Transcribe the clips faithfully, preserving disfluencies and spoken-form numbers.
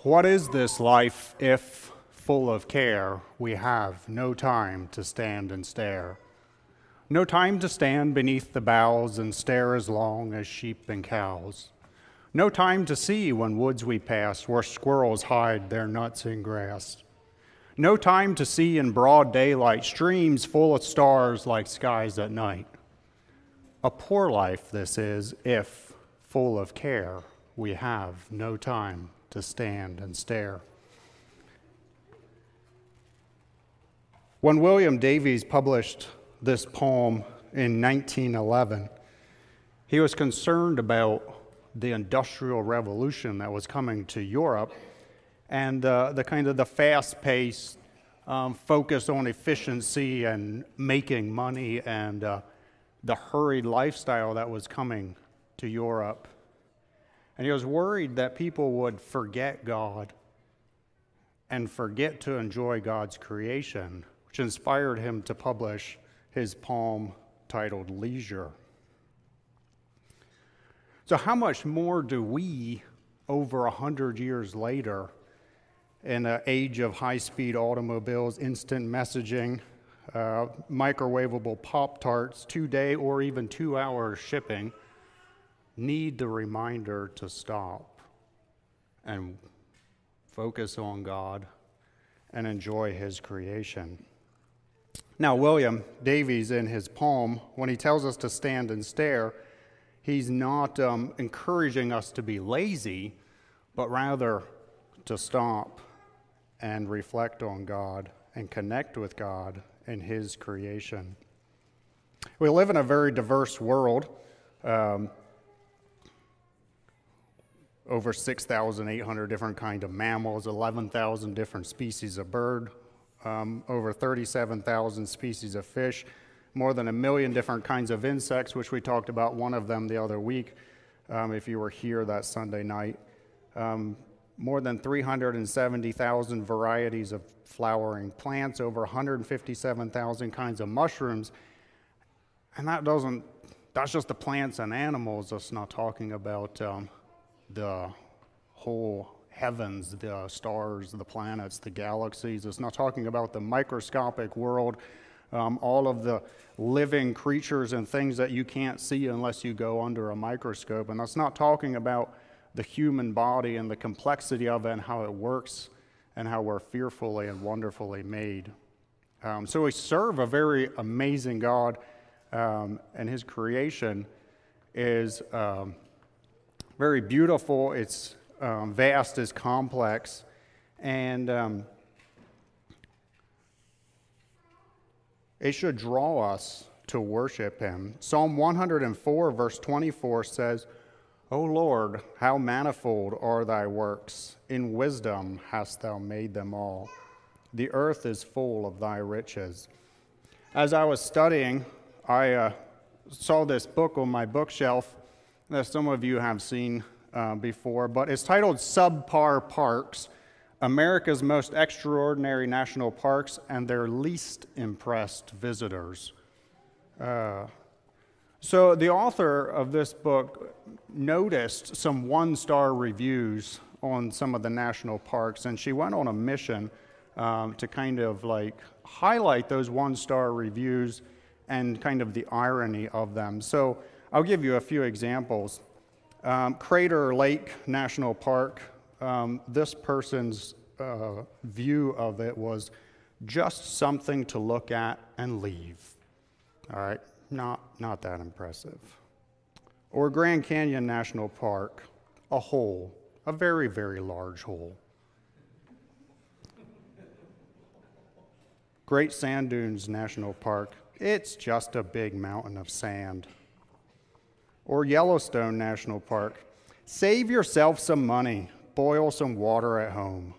What is this life if, full of care, we have no time to stand and stare? No time to stand beneath the boughs and stare as long as sheep and cows. No time to see when woods we pass where squirrels hide their nuts in grass. No time to see in broad daylight streams full of stars like skies at night. A poor life this is if, full of care, we have no time to stand and stare. When William Davies published this poem in nineteen eleven, he was concerned about the Industrial Revolution that was coming to Europe and uh, the kind of the fast-paced um, focus on efficiency and making money and uh, the hurried lifestyle that was coming to Europe. And he was worried that people would forget God and forget to enjoy God's creation, which inspired him to publish his poem titled Leisure. So how much more do we, over a hundred years later, in an age of high-speed automobiles, instant messaging, uh, microwavable Pop-Tarts, two-day or even two-hour shipping, need the reminder to stop and focus on God and enjoy his creation? Now, William Davies, in his poem, when he tells us to stand and stare, he's not um, encouraging us to be lazy, but rather to stop and reflect on God and connect with God and his creation. We live in a very diverse world. Um, over six thousand eight hundred different kinds of mammals, eleven thousand different species of bird, um, over thirty-seven thousand species of fish, more than a million different kinds of insects, which we talked about one of them the other week, um, if you were here that Sunday night. Um, more than three hundred seventy thousand varieties of flowering plants, over one hundred fifty-seven thousand kinds of mushrooms. And that doesn't, that's just the plants and animals. That's not talking about um, the whole heavens, the stars, the planets, the galaxies. It's not talking about the microscopic world, um, all of the living creatures and things that you can't see unless you go under a microscope. And that's not talking about the human body and the complexity of it and how it works and how we're fearfully and wonderfully made. Um, so we serve a very amazing God, um, and his creation is um, very beautiful. It's um, vast, it's complex, and um, it should draw us to worship him. Psalm one hundred four, verse twenty-four says, O Lord, how manifold are thy works. In wisdom hast thou made them all. The earth is full of thy riches. As I was studying, I uh, saw this book on my bookshelf that some of you have seen uh, before, but it's titled Subpar Parks, America's Most Extraordinary National Parks and Their Least Impressed Visitors. Uh, so the author of this book noticed some one-star reviews on some of the national parks, and she went on a mission um, to kind of like highlight those one-star reviews and kind of the irony of them. So I'll give you a few examples. Um, Crater Lake National Park, um, this person's uh, view of it was just something to look at and leave. All right, not, not that impressive. Or Grand Canyon National Park, a hole, a very, very large hole. Great Sand Dunes National Park, it's just a big mountain of sand. Or Yellowstone National Park, save yourself some money, boil some water at home.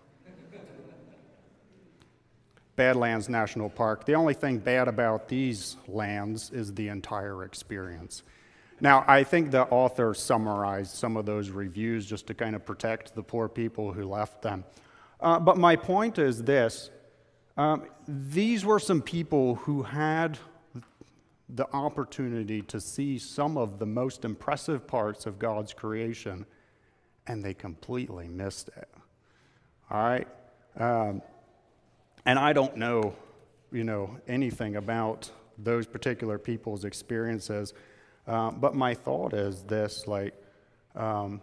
Badlands National Park, the only thing bad about these lands is the entire experience. Now, I think the author summarized some of those reviews just to kind of protect the poor people who left them. Uh, but my point is this. Um, these were some people who had the opportunity to see some of the most impressive parts of God's creation, and they completely missed it. All right? Um, and I don't know, you know, anything about those particular people's experiences. Um, but my thought is this, like, um,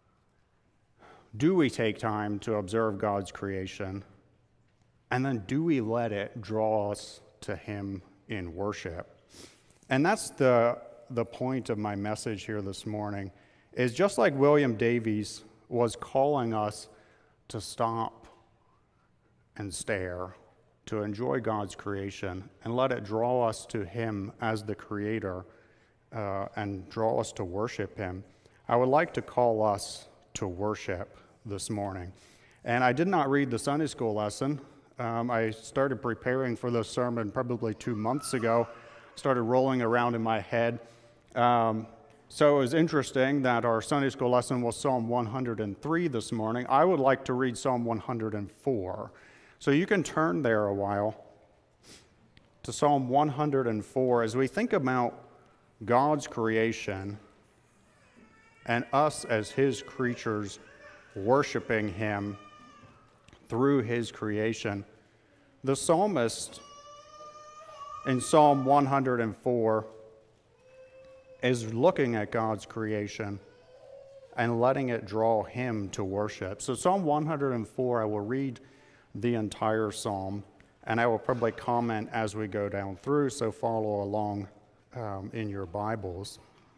do we take time to observe God's creation? And then do we let it draw us to him in worship? And that's the, the point of my message here this morning, is just like William Davies was calling us to stop and stare, to enjoy God's creation, and let it draw us to him as the creator, uh, and draw us to worship him. I would like to call us to worship this morning. And I did not read the Sunday school lesson. Um, I started preparing for this sermon probably two months ago, started rolling around in my head. Um, so it was interesting that our Sunday school lesson was Psalm one hundred three this morning. I would like to read Psalm one hundred four. So you can turn there a while to Psalm one hundred four as we think about God's creation and us as his creatures worshiping him through his creation. The psalmist in Psalm one hundred four is looking at God's creation and letting it draw him to worship. So Psalm one hundred four, I will read the entire psalm, and I will probably comment as we go down through, so follow along um, in your Bibles.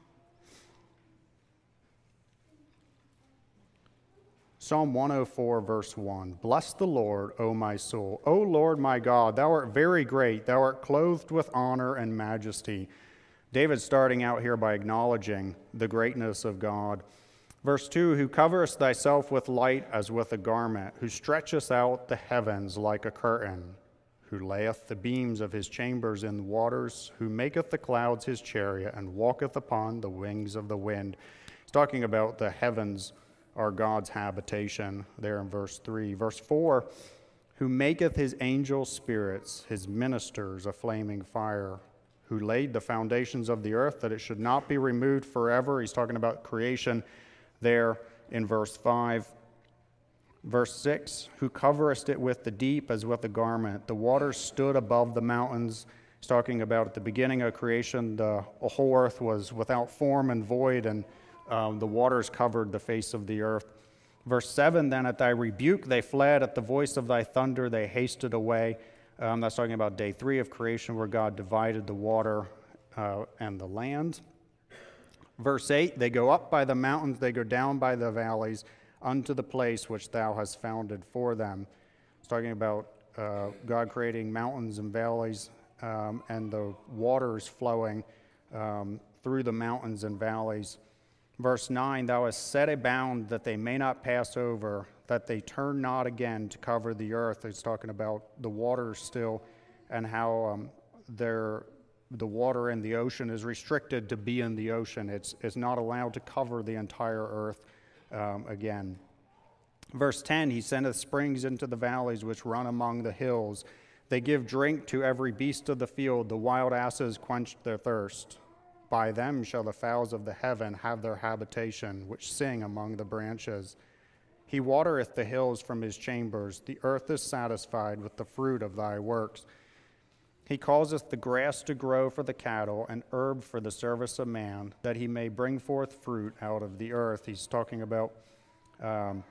Psalm one oh four, verse one, Bless the Lord, O my soul. O Lord my God, thou art very great. Thou art clothed with honor and majesty. David's starting out here by acknowledging the greatness of God. Verse two, Who coverest thyself with light as with a garment, who stretchest out the heavens like a curtain, who layeth the beams of his chambers in the waters, who maketh the clouds his chariot, and walketh upon the wings of the wind. He's talking about the heavens are God's habitation there in verse three. Verse four, who maketh his angel spirits, his ministers, a flaming fire, who laid the foundations of the earth that it should not be removed forever. He's talking about creation there in verse five. Verse six, who coverest it with the deep as with a garment. The waters stood above the mountains. He's talking about at the beginning of creation, the whole earth was without form and void, and Um, the waters covered the face of the earth. Verse seven, then at thy rebuke they fled, at the voice of thy thunder they hasted away. Um, that's talking about day three of creation, where God divided the water uh, and the land. Verse eight, they go up by the mountains, they go down by the valleys, unto the place which thou hast founded for them. It's talking about uh, God creating mountains and valleys, um, and the waters flowing um, through the mountains and valleys. Verse nine, thou hast set a bound that they may not pass over, that they turn not again to cover the earth. It's talking about the waters still, and how um, the water in the ocean is restricted to be in the ocean. It's, it's not allowed to cover the entire earth um, again. Verse ten, he sendeth springs into the valleys which run among the hills. They give drink to every beast of the field. The wild asses quench their thirst. By them shall the fowls of the heaven have their habitation, which sing among the branches. He watereth the hills from his chambers. The earth is satisfied with the fruit of thy works. He causeth the grass to grow for the cattle, and herb for the service of man, that he may bring forth fruit out of the earth. He's talking about um,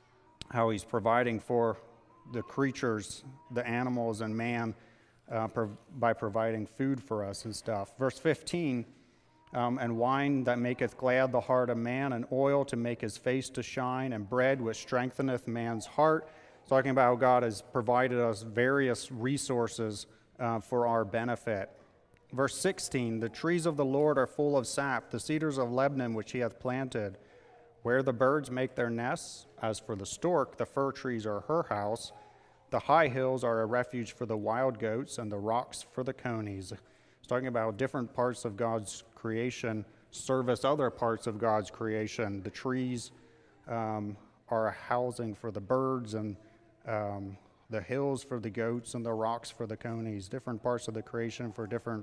how he's providing for the creatures, the animals, and man uh, prov- by providing food for us and stuff. Verse fifteen, Um, and wine that maketh glad the heart of man, and oil to make his face to shine, and bread which strengtheneth man's heart. It's talking about how God has provided us various resources uh, for our benefit. Verse sixteen, the trees of the Lord are full of sap, the cedars of Lebanon which he hath planted. Where the birds make their nests, as for the stork, the fir trees are her house. The high hills are a refuge for the wild goats, and the rocks for the conies. It's talking about different parts of God's creation service other parts of God's creation. The trees um, are a housing for the birds, and um, the hills for the goats, and the rocks for the conies. Different parts of the creation for different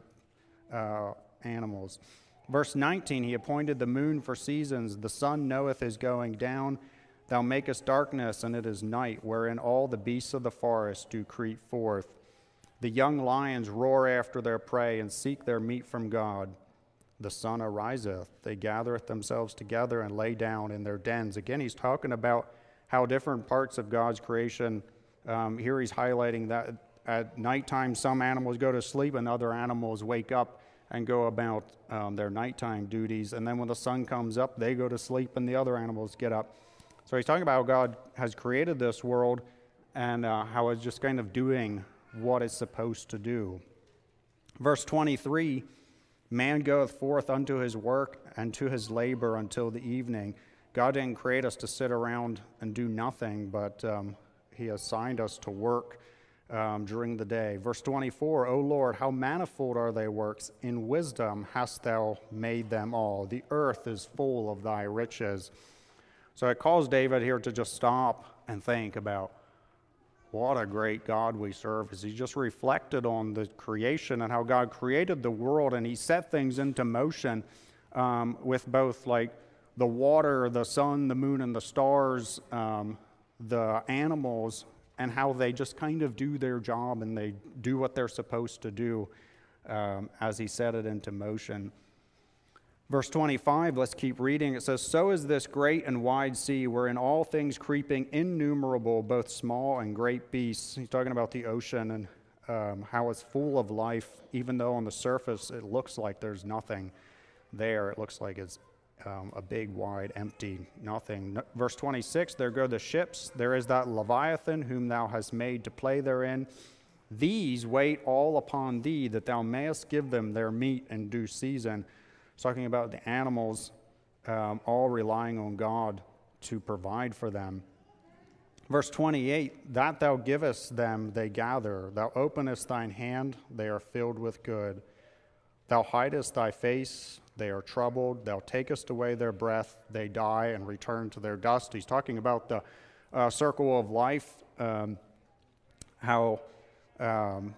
uh, animals. Verse nineteen, he appointed the moon for seasons. The sun knoweth his going down. Thou makest darkness, and it is night, wherein all the beasts of the forest do creep forth. The young lions roar after their prey, and seek their meat from God. The sun ariseth, they gathereth themselves together, and lay down in their dens. Again, he's talking about how different parts of God's creation, um, here he's highlighting that at nighttime some animals go to sleep, and other animals wake up and go about um, their nighttime duties. And then when the sun comes up, they go to sleep, and the other animals get up. So he's talking about how God has created this world and uh, how it's just kind of doing what it's supposed to do. Verse twenty-three, man goeth forth unto his work and to his labor until the evening. God didn't create us to sit around and do nothing, but um, he assigned us to work um, during the day. Verse twenty-four, O Lord, how manifold are thy works. In wisdom hast thou made them all. The earth is full of thy riches. So it calls David here to just stop and think about what a great God we serve, as he just reflected on the creation and how God created the world, and he set things into motion um, with both like the water, the sun, the moon, and the stars, um, the animals, and how they just kind of do their job and they do what they're supposed to do um, as he set it into motion. Verse twenty-five, let's keep reading. It says, So is this great and wide sea, wherein all things creeping innumerable, both small and great beasts. He's talking about the ocean and um, how it's full of life, even though on the surface it looks like there's nothing there. It looks like it's um, a big, wide, empty nothing. Verse twenty-six, there go the ships. There is that Leviathan whom thou hast made to play therein. These wait all upon thee, that thou mayest give them their meat in due season. It's talking about the animals um, all relying on God to provide for them. Verse twenty-eight, that thou givest them, they gather. Thou openest thine hand, they are filled with good. Thou hidest thy face, they are troubled. Thou takest away their breath, they die and return to their dust. He's talking about the uh, circle of life, um, how um,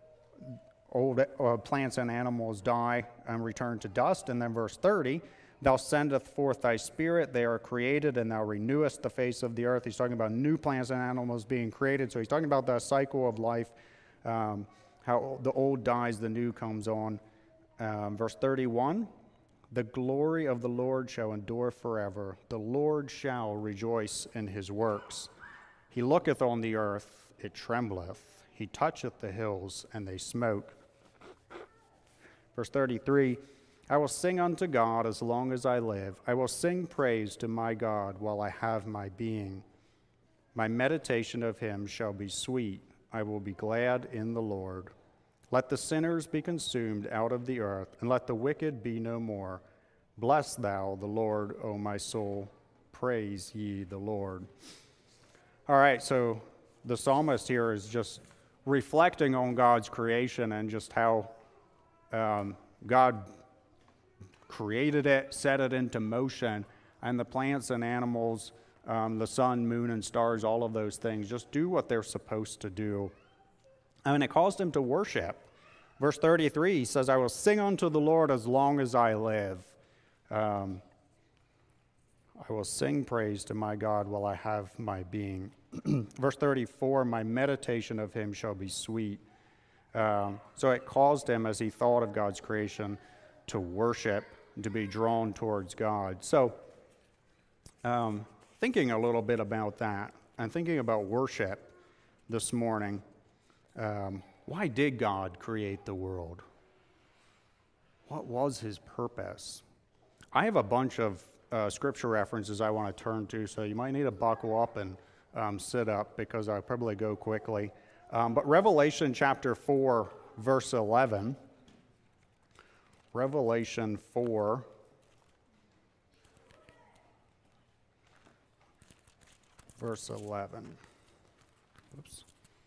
old uh, plants and animals die and return to dust. And then verse thirty, thou sendest forth thy spirit, they are created, and thou renewest the face of the earth. He's talking about new plants and animals being created. So he's talking about the cycle of life, um, how the old dies, the new comes on. Um, verse thirty-one, the glory of the Lord shall endure forever. The Lord shall rejoice in his works. He looketh on the earth, it trembleth. He toucheth the hills, and they smoke. Verse thirty-three, I will sing unto God as long as I live. I will sing praise to my God while I have my being. My meditation of him shall be sweet. I will be glad in the Lord. Let the sinners be consumed out of the earth, and let the wicked be no more. Bless thou the Lord, O my soul. Praise ye the Lord. All right, so the psalmist here is just reflecting on God's creation and just how um, God created it, set it into motion, and the plants and animals, um, the sun, moon, and stars, all of those things, just do what they're supposed to do. I mean, it calls them to worship. Verse thirty-three says, I will sing unto the Lord as long as I live. Um, I will sing praise to my God while I have my being. Verse thirty-four, my meditation of him shall be sweet. Um, so it caused him, as he thought of God's creation, to worship, to be drawn towards God. So um, thinking a little bit about that, and thinking about worship this morning, um, why did God create the world? What was his purpose? I have a bunch of uh, scripture references I want to turn to, so you might need to buckle up and um, sit up, because I'll probably go quickly. Um, but Revelation chapter four, verse eleven. Revelation four. Verse eleven. Oops.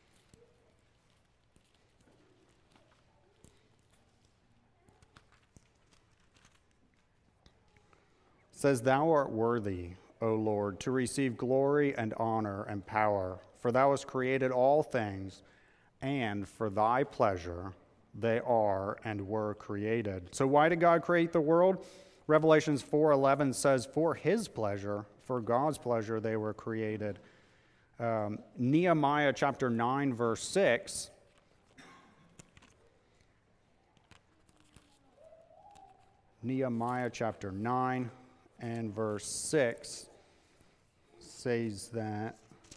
It says, Thou art worthy, O Lord, to receive glory and honor and power, for thou hast created all things, and for thy pleasure they are and were created. So why did God create the world? Revelations four eleven says, For his pleasure, For God's pleasure they were created. Um, Nehemiah chapter nine, verse six. Nehemiah chapter nine and verse six says that,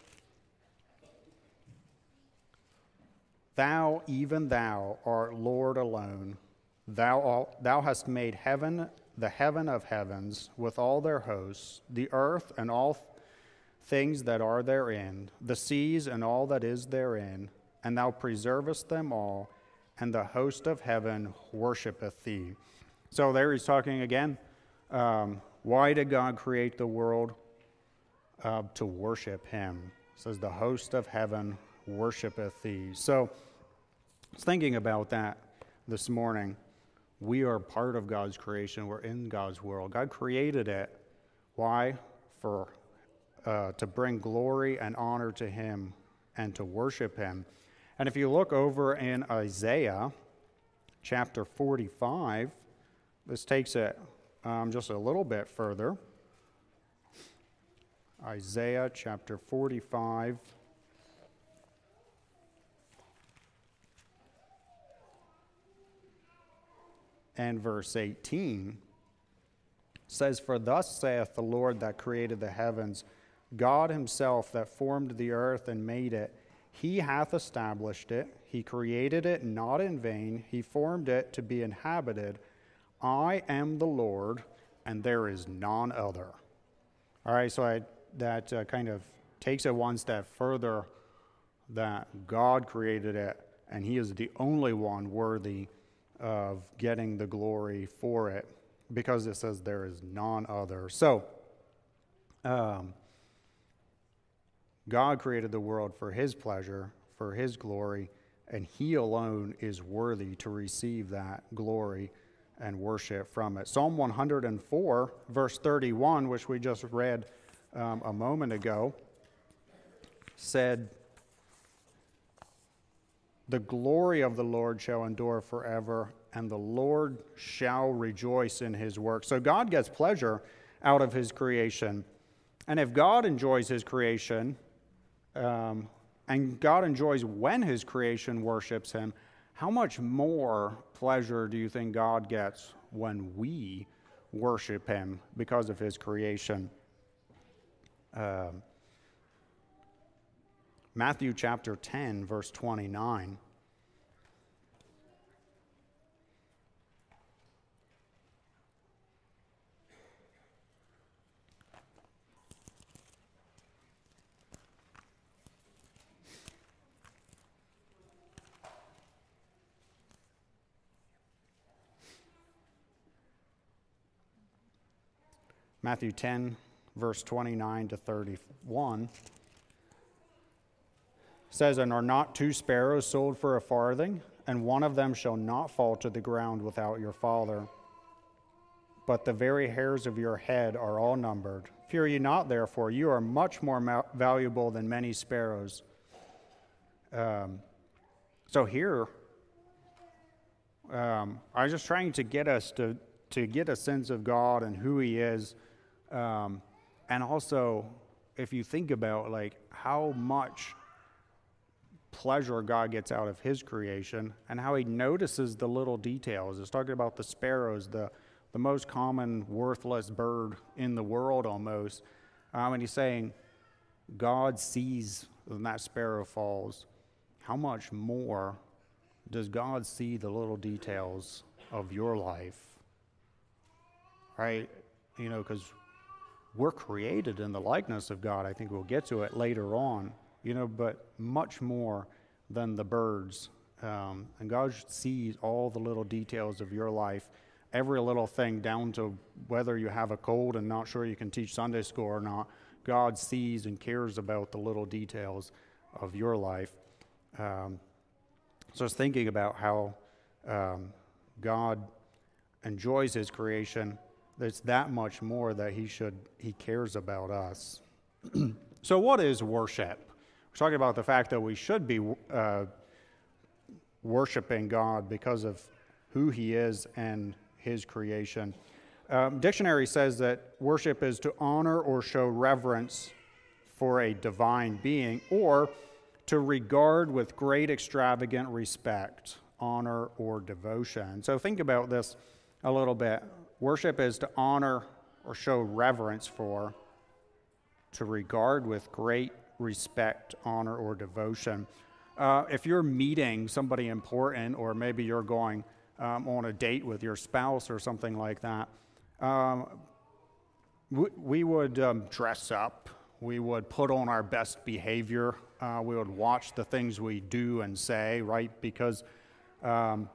Thou, even thou, art Lord alone. Thou, thou hast made heaven, the heaven of heavens, with all their hosts, the earth and all things that are therein, the seas and all that is therein, and thou preservest them all, and the host of heaven worshipeth thee. So there he's talking again. Um, why did God create the world? Uh, to worship him. It says, the host of heaven worshipeth thee. So I was thinking about that this morning. We are part of God's creation. We're in God's world. God created it. Why? For uh, to bring glory and honor to him and to worship him. And if you look over in Isaiah chapter forty-five, this takes it um, just a little bit further. Isaiah chapter forty-five. And verse eighteen says, For thus saith the Lord that created the heavens, God himself that formed the earth and made it. He hath established it. He created it not in vain. He formed it to be inhabited. I am the Lord, and there is none other. All right, so I, that uh, kind of takes it one step further, that God created it, and he is the only one worthy of getting the glory for it, because it says there is none other. So, um, God created the world for his pleasure, for his glory, and he alone is worthy to receive that glory and worship from it. Psalm one hundred four, verse thirty-one, which we just read um, a moment ago, said, The glory of the Lord shall endure forever, and the Lord shall rejoice in his work. So God gets pleasure out of his creation. And if God enjoys his creation, um, and God enjoys when his creation worships him, how much more pleasure do you think God gets when we worship him because of his creation? Um, Matthew chapter ten, verse twenty-nine. Matthew ten, verse twenty-nine to thirty-one. Says, And are not two sparrows sold for a farthing? And one of them shall not fall to the ground without your Father. But the very hairs of your head are all numbered. Fear ye not, therefore, you are much more ma- valuable than many sparrows. Um, so here, um, I was just trying to get us to, to get a sense of God and who he is. Um, and also, if you think about like how much pleasure God gets out of his creation and how he notices the little details. It's talking about the sparrows, the, the most common worthless bird in the world almost. Um, and he's saying, God sees when that sparrow falls. How much more does God see the little details of your life? Right? You know, because we're created in the likeness of God. I think we'll get to it later on. You know, but much more than the birds. Um, and God sees all the little details of your life, every little thing down to whether you have a cold and not sure you can teach Sunday school or not. God sees and cares about the little details of your life. Um, so I was thinking about how um, God enjoys his creation. There's that much more that he should, he cares about us. So what is worship? We're talking about the fact that we should be uh, worshiping God because of who he is and his creation. Um, dictionary says that worship is to honor or show reverence for a divine being, or to regard with great extravagant respect, honor, or devotion. So think about this a little bit. Worship is to honor or show reverence for, to regard with great respect, honor, or devotion. Uh, if you're meeting somebody important, or maybe you're going um, on a date with your spouse or something like that, um, we, we would um, dress up. We would put on our best behavior. Uh, we would watch the things we do and say, right? Because um,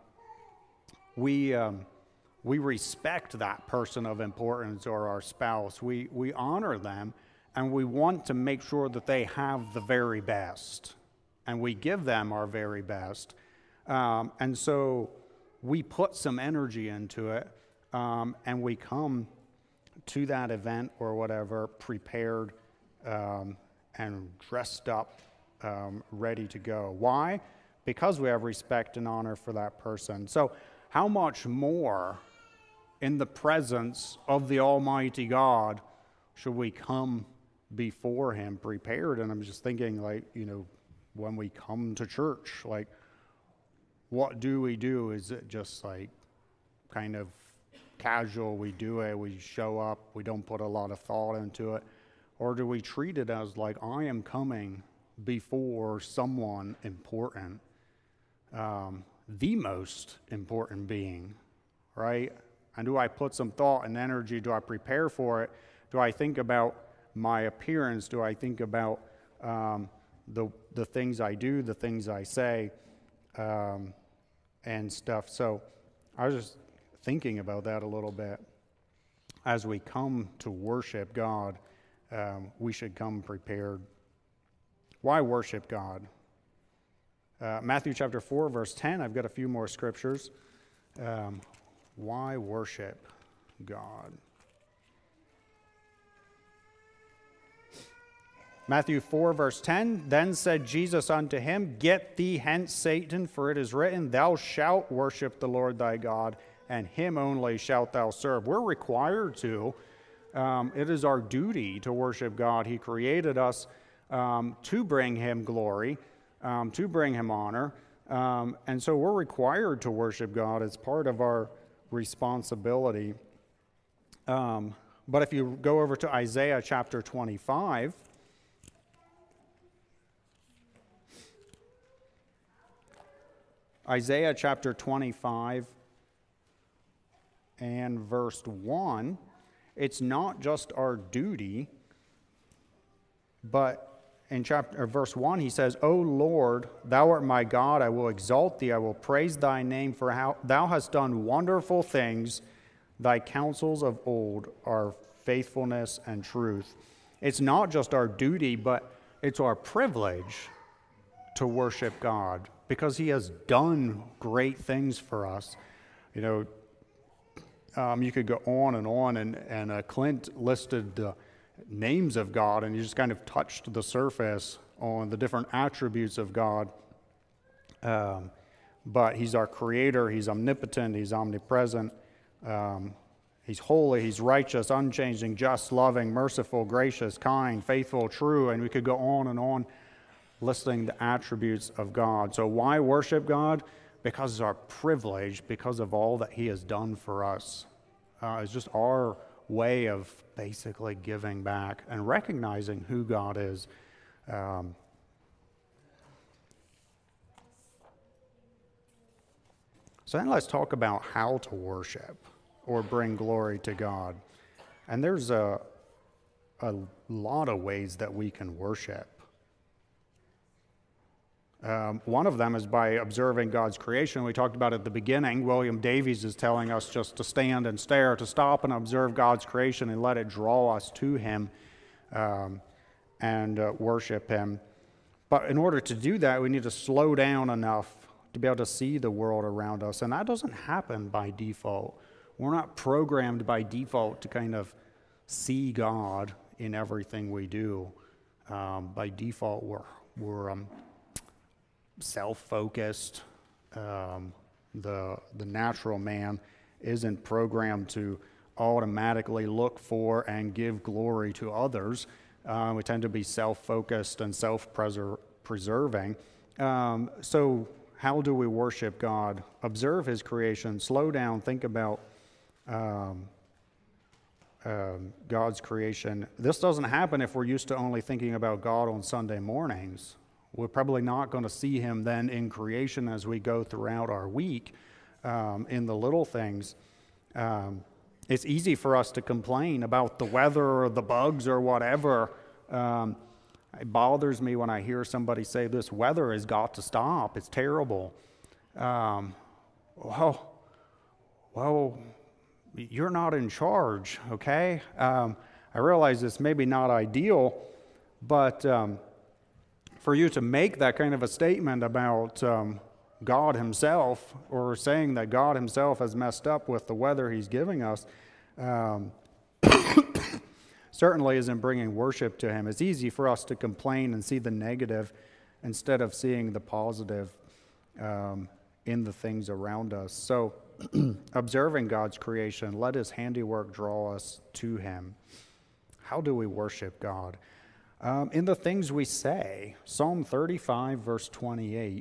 we um, we respect that person of importance or our spouse. We we honor them, and we want to make sure that they have the very best, and we give them our very best. Um, and so we put some energy into it, um, and we come to that event or whatever prepared um, and dressed up, um, ready to go. Why? Because we have respect and honor for that person. So how much more in the presence of the Almighty God should we come before him prepared? And I'm just thinking, like, you know, when we come to church, like, what do we do? Is it just like kind of casual? We do it, we show up, we don't put a lot of thought into it? Or do we treat it as like, I am coming before someone important, um, the most important being, right? And do I put some thought and energy? Do I prepare for it? Do I think about my appearance? Do I think about um, the the things I do, the things I say, um, and stuff? So I was just thinking about that a little bit. As we come to worship God, um, we should come prepared. Why worship God? Uh, Matthew chapter four, verse ten, I've got a few more scriptures. Um, why worship God? Matthew four, verse ten, then said Jesus unto him, Get thee hence, Satan, for it is written, Thou shalt worship the Lord thy God, and him only shalt thou serve. We're required to. Um, it is our duty to worship God. He created us um, to bring him glory, um, to bring him honor. Um, and so we're required to worship God. It's part of our responsibility. Um, but if you go over to Isaiah chapter twenty-five, Isaiah chapter twenty-five and verse one, it's not just our duty, but in chapter or verse one he says, O Lord, thou art my God, I will exalt thee, I will praise thy name, for how thou hast done wonderful things, thy counsels of old are faithfulness and truth. It's not just our duty, but it's our privilege to worship God, because he has done great things for us. You know, um, you could go on and on, and, and uh, Clint listed the names of God, and you just kind of touched the surface on the different attributes of God. Um, but he's our creator, he's omnipotent, he's omnipresent, um, he's holy, he's righteous, unchanging, just, loving, merciful, gracious, kind, faithful, true, and we could go on and on listing the attributes of God. So why worship God? Because it's our privilege, because of all that he has done for us. Uh, it's just our way of basically giving back and recognizing who God is. Um, so then let's talk about how to worship or bring glory to God. And there's a, a lot of ways that we can worship. Um, one of them is by observing God's creation. We talked about at the beginning. William Davies is telling us just to stand and stare, to stop and observe God's creation and let it draw us to him um, and uh, worship him. But in order to do that, we need to slow down enough to be able to see the world around us. And that doesn't happen by default. We're not programmed by default to kind of see God in everything we do. Um, by default, we're, we're um, self-focused. Um, the the natural man isn't programmed to automatically look for and give glory to others. Uh, we tend to be self-focused and self-preserving. Um, so how do we worship God? Observe his creation. Slow down. Think about um, um, God's creation. This doesn't happen if we're used to only thinking about God on Sunday mornings. We're probably not going to see him then in creation as we go throughout our week um, in the little things. Um, it's easy for us to complain about the weather or the bugs or whatever. Um, it bothers me when I hear somebody say, this weather has got to stop. It's terrible. Um, well, well, you're not in charge, okay? Um, I realize it's maybe not ideal, but um, for you to make that kind of a statement about um, God himself, or saying that God himself has messed up with the weather he's giving us, um, certainly isn't bringing worship to him. It's easy for us to complain and see the negative instead of seeing the positive um, in the things around us. So observing God's creation, let his handiwork draw us to him. How do we worship God? Um, in the things we say. Psalm thirty-five, verse twenty-eight.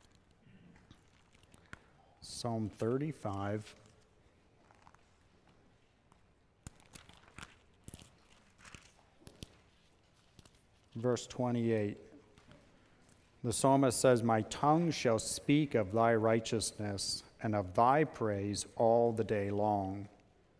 Psalm thirty-five. Verse twenty-eight. The psalmist says, my tongue shall speak of thy righteousness and of thy praise all the day long.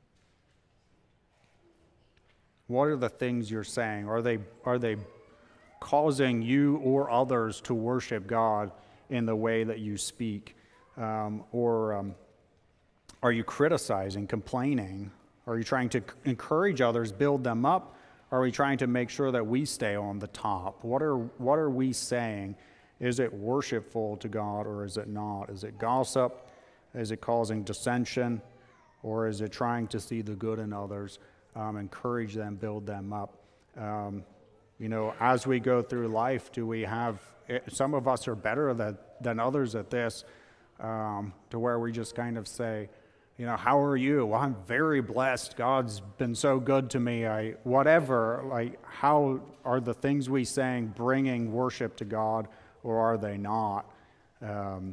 What are the things you're saying? Are they, are they causing you or others to worship God in the way that you speak? Um, or um, are you criticizing, complaining? Are you trying to encourage others, build them up? Are we trying to make sure that we stay on the top? What are, what are we saying? Is it worshipful to God or is it not? Is it gossip? Is it causing dissension? Or is it trying to see the good in others, um, encourage them, build them up? Um, you know, as we go through life, do we have, some of us are better than, than others at this, um, to where we just kind of say, you know, how are you? Well, I'm very blessed. God's been so good to me. I, whatever, like, how are the things we saying bringing worship to God, or are they not? Um,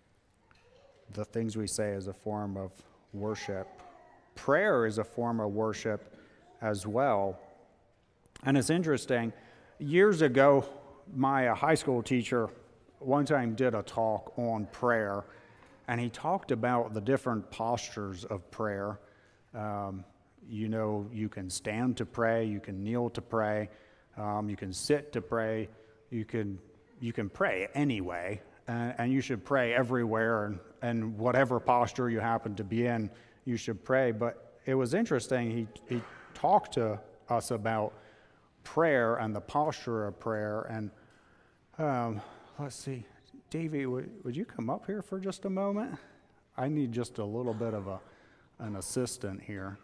the things we say is a form of worship. Prayer is a form of worship as well. And it's interesting. Years ago, my uh, high school teacher one time did a talk on prayer. And he talked about the different postures of prayer. Um, you know, you can stand to pray, you can kneel to pray, um, you can sit to pray, you can you can pray anyway, and, and you should pray everywhere, and, and whatever posture you happen to be in, you should pray. But it was interesting, he, he talked to us about prayer and the posture of prayer, and um, let's see, Davey, would, would you come up here for just a moment? I need just a little bit of a, an assistant here.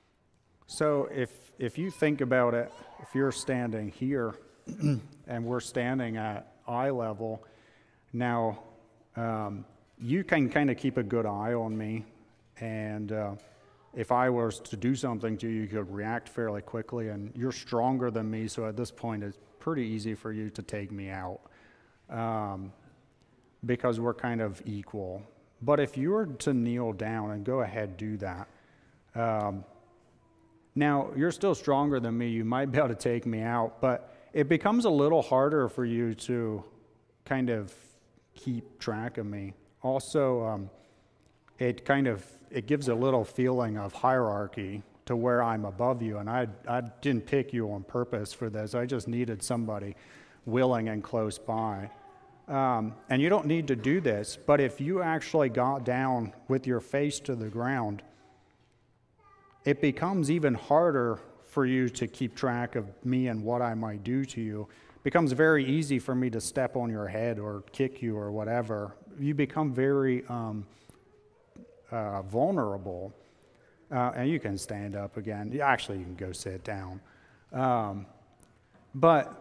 So if if you think about it, if you're standing here and we're standing at eye level, now um, you can kind of keep a good eye on me, and uh, if I was to do something to you, you could react fairly quickly, and you're stronger than me, so at this point it's pretty easy for you to take me out. Um, because we're kind of equal. But if you were to kneel down, and go ahead, do that. Um, now, you're still stronger than me. You might be able to take me out, but it becomes a little harder for you to kind of keep track of me. Also, um, it kind of, it gives a little feeling of hierarchy to where I'm above you, and I, I didn't pick you on purpose for this. I just needed somebody willing and close by. Um, and you don't need to do this, but if you actually got down with your face to the ground, it becomes even harder for you to keep track of me and what I might do to you. It becomes very easy for me to step on your head or kick you or whatever. You become very um, uh, vulnerable. Uh, and you can stand up again. Actually, you can go sit down. Um, but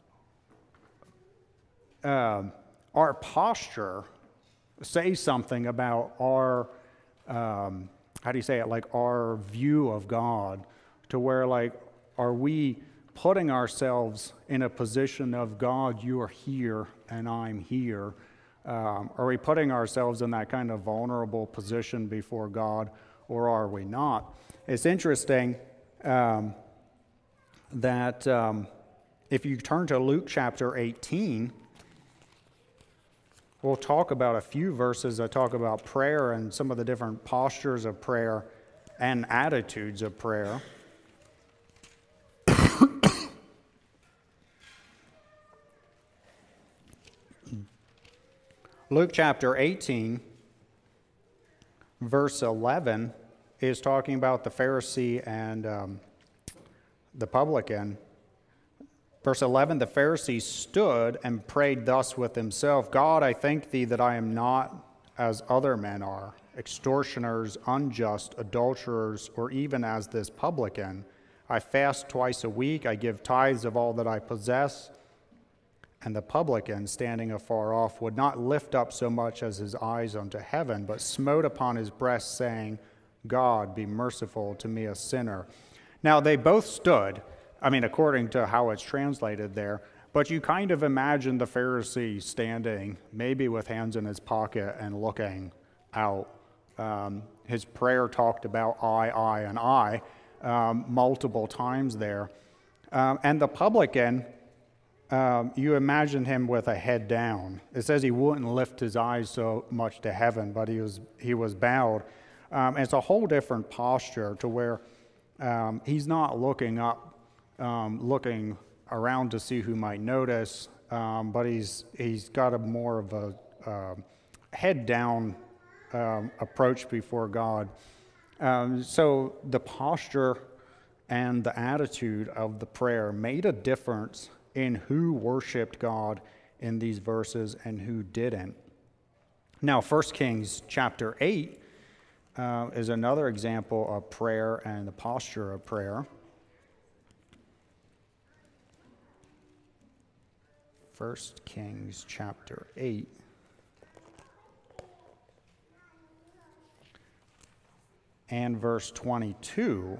Uh, our posture says something about our um, how do you say it, like our view of God, to where like, are we putting ourselves in a position of God, you are here and I'm here? Um, are we putting ourselves in that kind of vulnerable position before God, or are we not? It's interesting um, that um, if you turn to Luke chapter eighteen, we'll talk about a few verses that talk about prayer and some of the different postures of prayer and attitudes of prayer. Luke chapter eighteen, verse eleven, is talking about the Pharisee and um, the publican. Verse eleven, the Pharisee stood and prayed thus with himself, God, I thank thee that I am not as other men are, extortioners, unjust, adulterers, or even as this publican. I fast twice a week, I give tithes of all that I possess. And the publican, standing afar off, would not lift up so much as his eyes unto heaven, but smote upon his breast, saying, God, be merciful to me, a sinner. Now they both stood, I mean, according to how it's translated there, but you kind of imagine the Pharisee standing, maybe with hands in his pocket and looking out. Um, his prayer talked about I, I, and I um, multiple times there. Um, and the publican, Um, you imagine him with a head down. It says he wouldn't lift his eyes so much to heaven, but he was he was bowed. Um, and it's a whole different posture to where um, he's not looking up, um, looking around to see who might notice, um, but he's he's got a more of a uh, head down um, approach before God. Um, so the posture and the attitude of the prayer made a difference in who worshiped God in these verses and who didn't. Now, First Kings chapter eight uh, is another example of prayer and the posture of prayer. First Kings chapter eight. And verse twenty-two.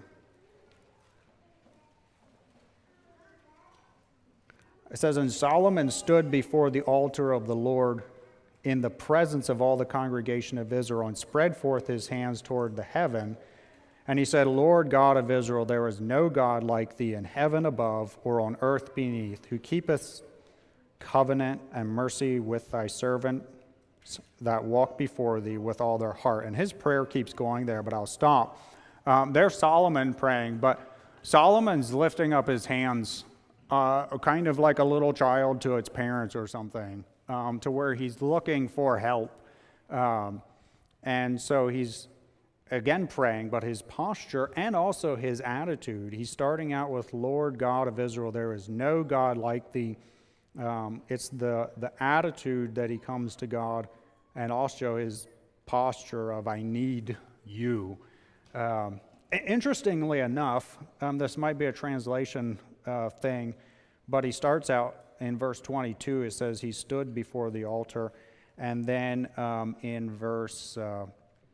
It says, and Solomon stood before the altar of the Lord in the presence of all the congregation of Israel and spread forth his hands toward the heaven. And he said, Lord God of Israel, there is no God like thee in heaven above or on earth beneath, who keepeth covenant and mercy with thy servants that walk before thee with all their heart. And his prayer keeps going there, but I'll stop. Um, there's Solomon praying, but Solomon's lifting up his hands Uh, kind of like a little child to its parents or something, um, to where he's looking for help. Um, and so he's, again, praying, but his posture and also his attitude, he's starting out with, Lord God of Israel, there is no God like thee. Um, it's the, the attitude that he comes to God, and also his posture of, I need you. Um, interestingly enough, um, this might be a translation Uh, thing, but he starts out in verse twenty-two. It says he stood before the altar, and then um, in verse uh,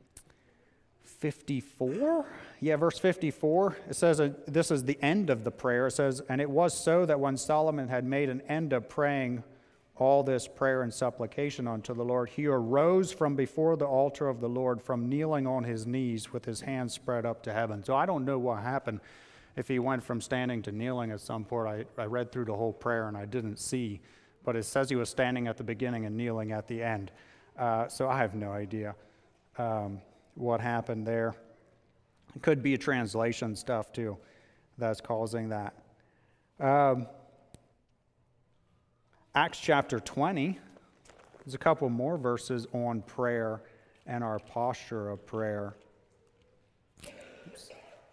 fifty-four, yeah, verse fifty-four, it says uh, this is the end of the prayer. It says, and it was so that when Solomon had made an end of praying all this prayer and supplication unto the Lord, he arose from before the altar of the Lord, from kneeling on his knees with his hands spread up to heaven. So I don't know what happened. If he went from standing to kneeling at some point, I, I read through the whole prayer and I didn't see. But it says he was standing at the beginning and kneeling at the end. Uh, so I have no idea um, what happened there. It could be translation stuff too that's causing that. Um, Acts chapter twenty, there's a couple more verses on prayer and our posture of prayer. Oops.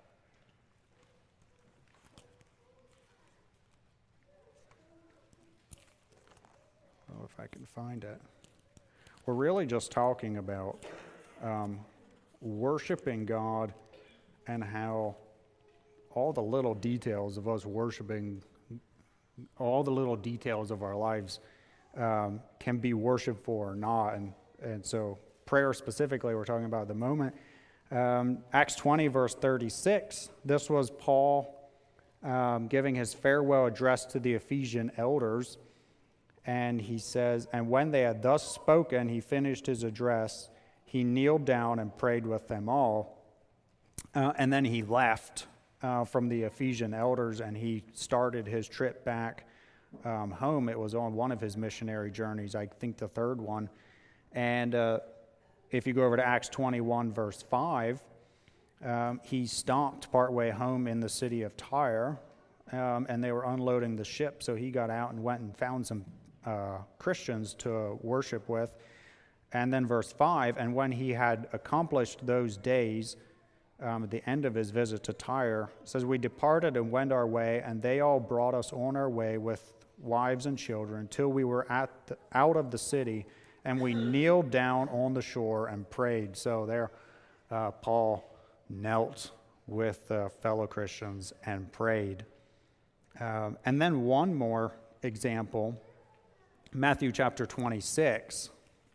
If I can find it. We're really just talking about um, worshiping God and how all the little details of us worshiping, all the little details of our lives um, can be worshipful or not. And, and so prayer specifically, we're talking about at the moment. Um, Acts twenty, verse thirty-six, this was Paul um, giving his farewell address to the Ephesian elders. And he says, and when they had thus spoken, he finished his address. He kneeled down and prayed with them all. Uh, and then he left uh, from the Ephesian elders, and he started his trip back um, home. It was on one of his missionary journeys, I think the third one. And uh, if you go over to Acts twenty-one, verse five, um, he stopped partway home in the city of Tyre, um, and they were unloading the ship. So he got out and went and found some uh, Christians to worship with. And then verse five, and when he had accomplished those days, um, at the end of his visit to Tyre, it says, we departed and went our way, and they all brought us on our way with wives and children till we were at the, out of the city, and we kneeled down on the shore and prayed. So there, uh, Paul knelt with uh, fellow Christians and prayed. Um, and then one more example, Matthew chapter twenty-six.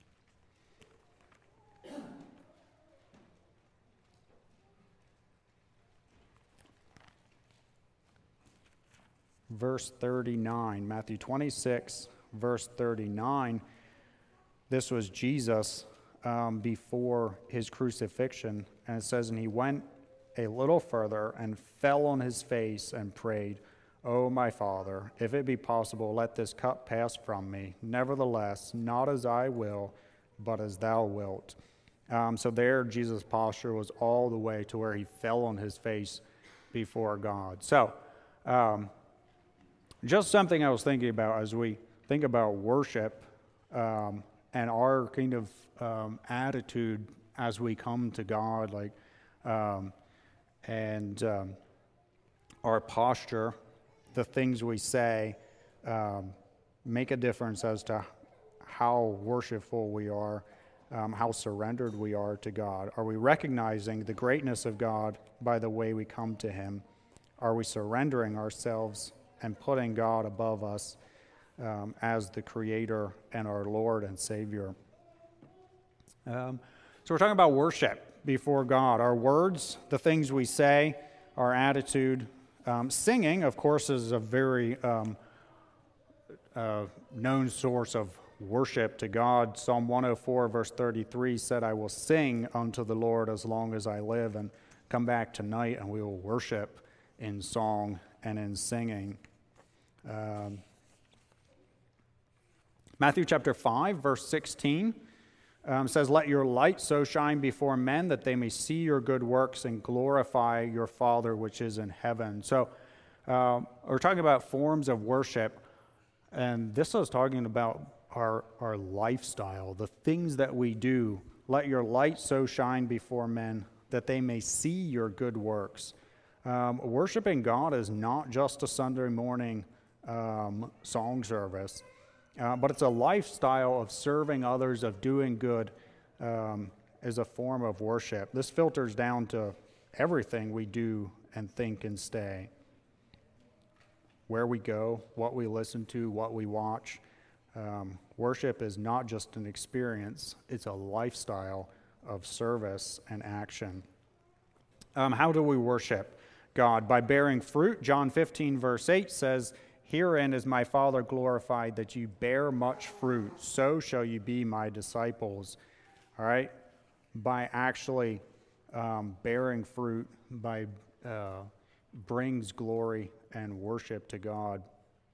Verse thirty-nine, Matthew twenty-six, verse thirty-nine. This was Jesus um, before his crucifixion. And it says, and he went a little further and fell on his face and prayed, O my Father, if it be possible, let this cup pass from me. Nevertheless, not as I will, but as thou wilt. Um, so there, Jesus' posture was all the way to where he fell on his face before God. So, um, just something I was thinking about as we think about worship um, and our kind of um, attitude as we come to God, like, um, and um, our posture, the things we say, um, make a difference as to how worshipful we are, um, how surrendered we are to God. Are we recognizing the greatness of God by the way we come to Him? Are we surrendering ourselves and putting God above us um, as the Creator and our Lord and Savior? Um, so we're talking about worship before God. Our words, the things we say, our attitude. Um, singing, of course, is a very um, uh, known source of worship to God. Psalm one oh four, verse thirty-three said, I will sing unto the Lord as long as I live, and come back tonight and we will worship in song and in singing. Um, Matthew chapter five, verse sixteen um, says, let your light so shine before men that they may see your good works and glorify your Father which is in heaven. So uh, we're talking about forms of worship, and this is talking about our, our lifestyle, the things that we do. Let your light so shine before men that they may see your good works. Um, worshiping God is not just a Sunday morning um, song service, uh, but it's a lifestyle of serving others, of doing good um, as a form of worship. This filters down to everything we do and think and stay. Where we go, what we listen to, what we watch. Um, worship is not just an experience, it's a lifestyle of service and action. Um, how do we worship God? By bearing fruit. John fifteen, verse eight says, herein is my Father glorified, that you bear much fruit, so shall you be my disciples. All right? By actually um, bearing fruit, by uh, brings glory and worship to God.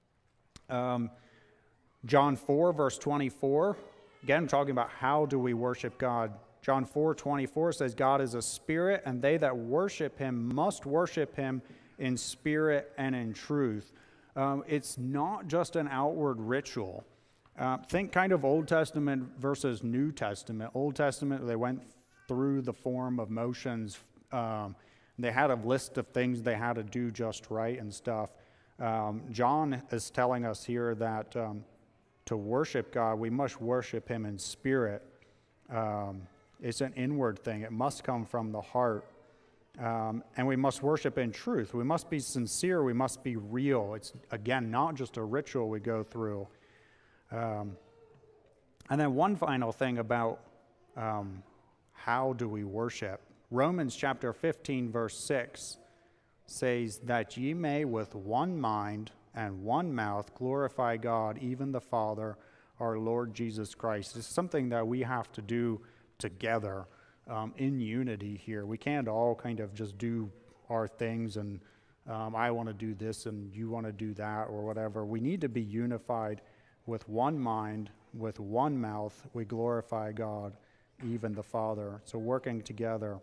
Um, John four, verse twenty-four, again, talking about how do we worship God. John four, twenty-four says, God is a spirit, and they that worship him must worship him in spirit and in truth. Um, it's not just an outward ritual. Uh, think kind of Old Testament versus New Testament. Old Testament, they went through the form of motions. Um, they had a list of things they had to do just right and stuff. Um, John is telling us here that um, to worship God, we must worship him in spirit. Um, it's an inward thing. It must come from the heart. Um, and we must worship in truth. We must be sincere. We must be real. It's, again, not just a ritual we go through. Um, and then one final thing about um, how do we worship. Romans chapter fifteen, verse six says that ye may with one mind and one mouth glorify God, even the Father, our Lord Jesus Christ. It's something that we have to do together um, in unity here. We can't all kind of just do our things and um, I want to do this and you want to do that or whatever. We need to be unified with one mind, with one mouth. We glorify God, even the Father. So working together.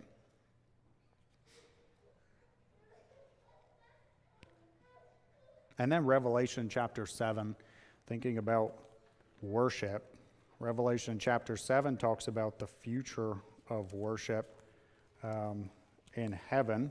And then Revelation chapter seven, thinking about worship. Revelation chapter seven talks about the future of worship um, in heaven.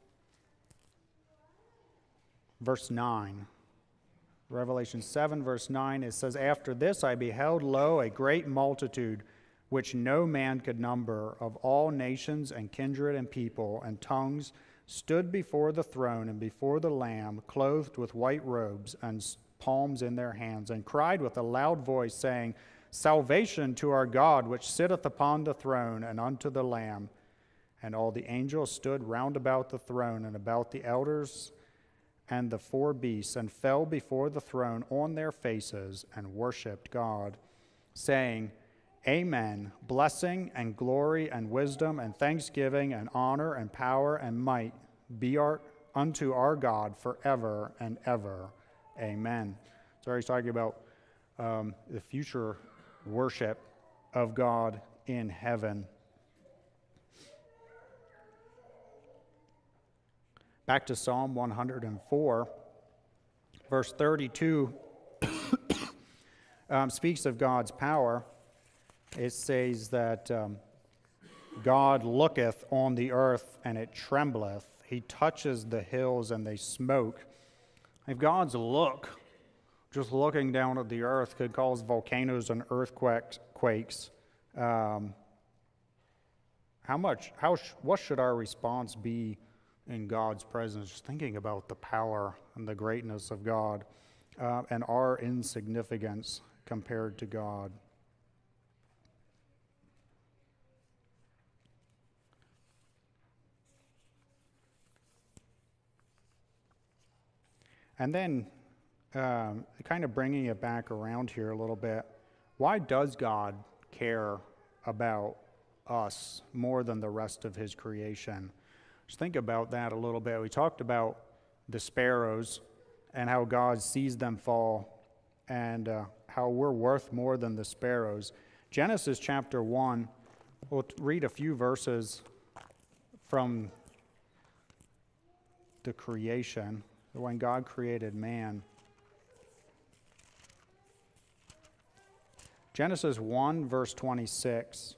Verse nine. Revelation seven, verse nine, it says, After this I beheld, lo, a great multitude, which no man could number, of all nations and kindred and people and tongues, stood before the throne and before the Lamb, clothed with white robes and palms in their hands, and cried with a loud voice, saying, Salvation to our God, which sitteth upon the throne, and unto the Lamb. And all the angels stood round about the throne, and about the elders and the four beasts, and fell before the throne on their faces, and worshipped God, saying, Amen. Blessing and glory and wisdom and thanksgiving and honor and power and might be our, unto our God forever and ever. Amen. So he's talking about um, the future worship of God in heaven. Back to Psalm one hundred four, verse thirty-two um, speaks of God's power. It says that um, God looketh on the earth and it trembleth. He touches the hills and they smoke. If God's look, just looking down at the earth, could cause volcanoes and earthquakes, quakes, um, how much, how, sh- what should our response be in God's presence? Just thinking about the power and the greatness of God uh, and our insignificance compared to God. And then, um, kind of bringing it back around here a little bit, why does God care about us more than the rest of his creation? Just think about that a little bit. We talked about the sparrows and how God sees them fall and uh, how we're worth more than the sparrows. Genesis chapter one, we'll read a few verses from the creation. When God created man. Genesis one, verse twenty-six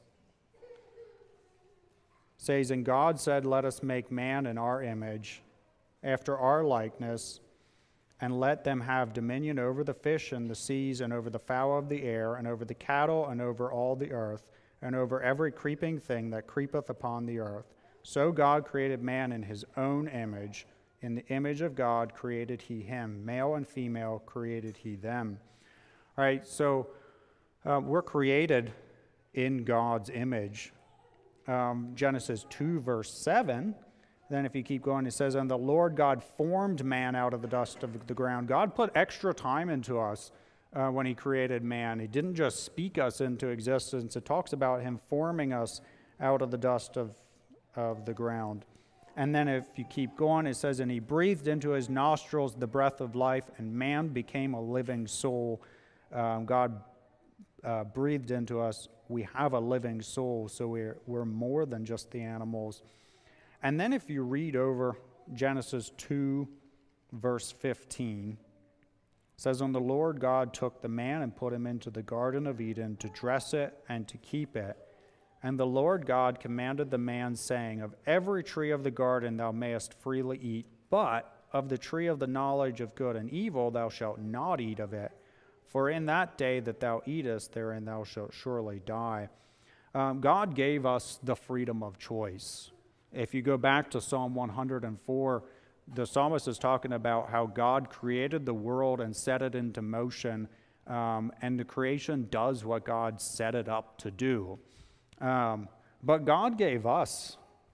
says, And God said, Let us make man in our image, after our likeness, and let them have dominion over the fish in the seas, and over the fowl of the air, and over the cattle, and over all the earth, and over every creeping thing that creepeth upon the earth. So God created man in his own image. In the image of God created he him. Male and female created he them. All right, so uh, we're created in God's image. Um, Genesis two, verse seven. Then if you keep going, it says, And the Lord God formed man out of the dust of the ground. God put extra time into us uh, when he created man. He didn't just speak us into existence. It talks about him forming us out of the dust of, of the ground. And then if you keep going, it says, And he breathed into his nostrils the breath of life, and man became a living soul. Um, God uh, breathed into us. We have a living soul, so we're, we're more than just the animals. And then if you read over Genesis two, verse fifteen, it says, And the Lord God took the man and put him into the Garden of Eden to dress it and to keep it. And the Lord God commanded the man, saying, Of every tree of the garden thou mayest freely eat, but of the tree of the knowledge of good and evil thou shalt not eat of it. For in that day that thou eatest, therein thou shalt surely die. Um, God gave us the freedom of choice. If you go back to Psalm one hundred four, the psalmist is talking about how God created the world and set it into motion, um, and the creation does what God set it up to do. Um, but God gave us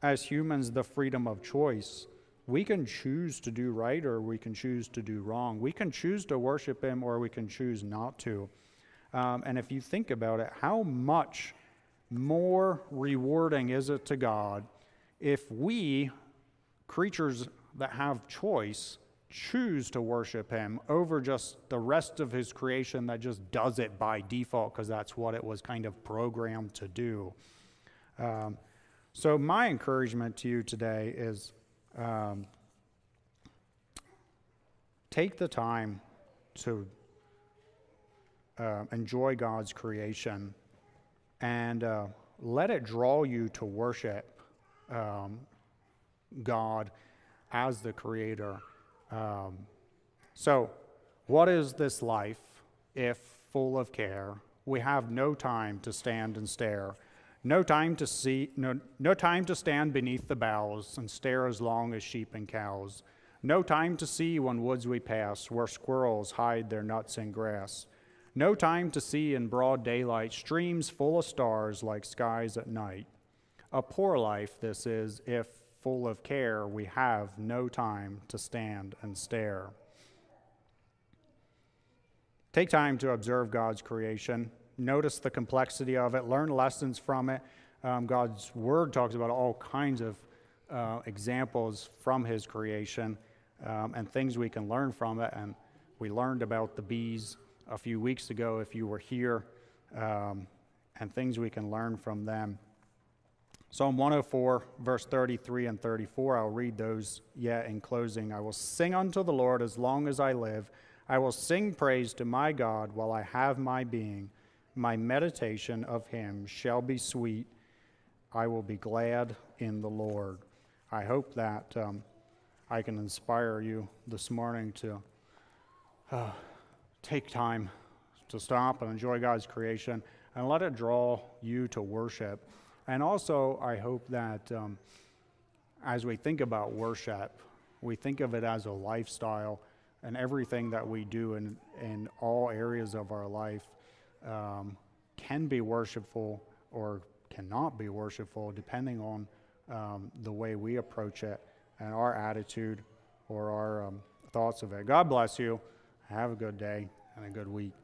as humans, the freedom of choice. We can choose to do right or we can choose to do wrong. We can choose to worship him or we can choose not to. Um, and if you think about it, how much more rewarding is it to God if we, creatures that have choice, choose to worship him over just the rest of his creation that just does it by default because that's what it was kind of programmed to do. Um, so my encouragement to you today is um, take the time to uh, enjoy God's creation and uh, let it draw you to worship um, God as the creator. Um, so, what is this life if full of care? We have no time to stand and stare, no time to see, no, no time to stand beneath the boughs and stare as long as sheep and cows. No time to see when woods we pass, where squirrels hide their nuts in grass. No time to see in broad daylight streams full of stars like skies at night. A poor life this is if full of care, we have no time to stand and stare. Take time to observe God's creation. Notice the complexity of it. Learn lessons from it. Um, God's Word talks about all kinds of uh, examples from his creation um, and things we can learn from it. And we learned about the bees a few weeks ago if you were here, um, and things we can learn from them. Psalm one oh four, verse thirty-three and thirty-four, I'll read those yet in closing. I will sing unto the Lord as long as I live. I will sing praise to my God while I have my being. My meditation of him shall be sweet. I will be glad in the Lord. I hope that um, I can inspire you this morning to uh, take time to stop and enjoy God's creation and let it draw you to worship. And also, I hope that um, as we think about worship, we think of it as a lifestyle, and everything that we do in, in all areas of our life um, can be worshipful or cannot be worshipful, depending on um, the way we approach it and our attitude or our um, thoughts of it. God bless you. Have a good day and a good week.